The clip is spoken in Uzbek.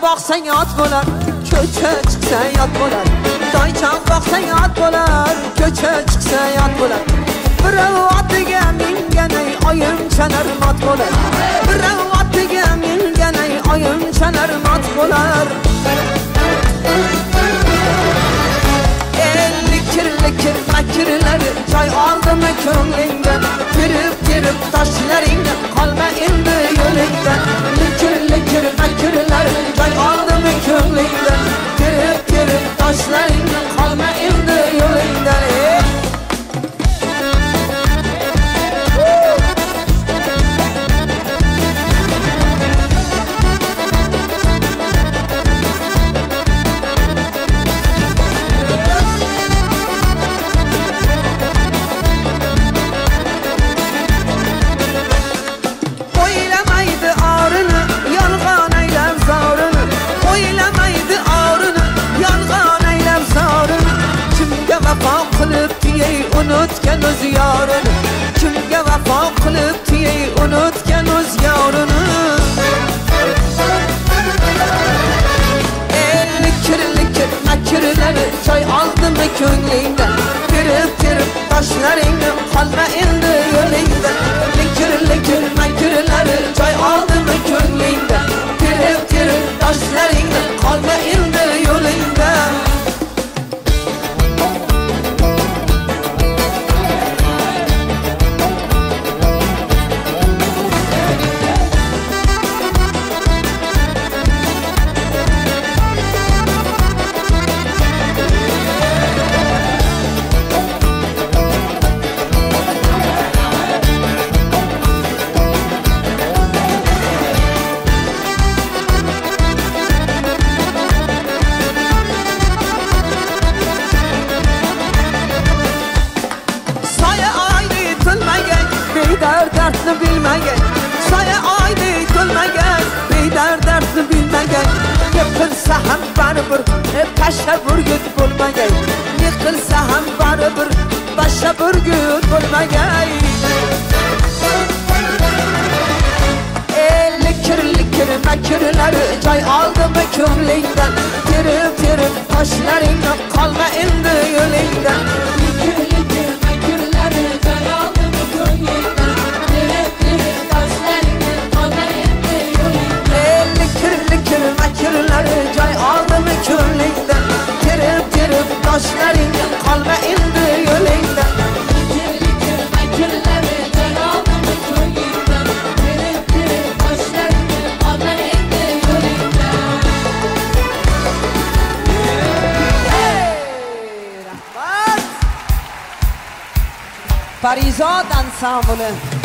boqsang yot bo'lar, ko'cha chiqsa yot bo'lar. Toychan boqsang yot bo'lar, ko'cha chiqsa yot bo'lar. Birov otiga minganay oyim chalar mot bo'lar. Birov otiga minganay oyim chalar mot bo'lar. Likir makirlari joy oldimi ko'nglingdan, terib toshlaringni qolma endi yo'lingdan. Likir makirlari joy oldimi ko'nglingdan, terib toshlaringni qolma endi yo'lingdan. Unutgan o'z yorini, kimga vafo qilib tiyay unutgan o'z yorini. Likir makirlari joy oldimi ko'nglingdan, terib toshlaringni qolma endi yo'lingdan. Likir makirlari joy oldimi ko'nglingdan, terib toshlaringni qolma endi yo'lingdan. Dardni bilmagan, soya oydi to'lmagan, bedardni bilmagan. Yiqilsa ham baribir tashaburgut bo'lmagan, yiqilsa ham baribir tashaburgut bo'lmagan. Likir makirlari joy oldimi ko'nglingdan, terib toshlaringni qolma endi yo'lingdan. Likir makirlari joy oldimi ko'nglingdan, makirlari joy oldimi ko'nglingdan, terib toshlaringni qolma endi yo'lingdan. Likir makirlari joy oldimi ko'nglingdan, terib toshlaringni qolma endi yo'lingdan. Rahmat. Parizod ansambli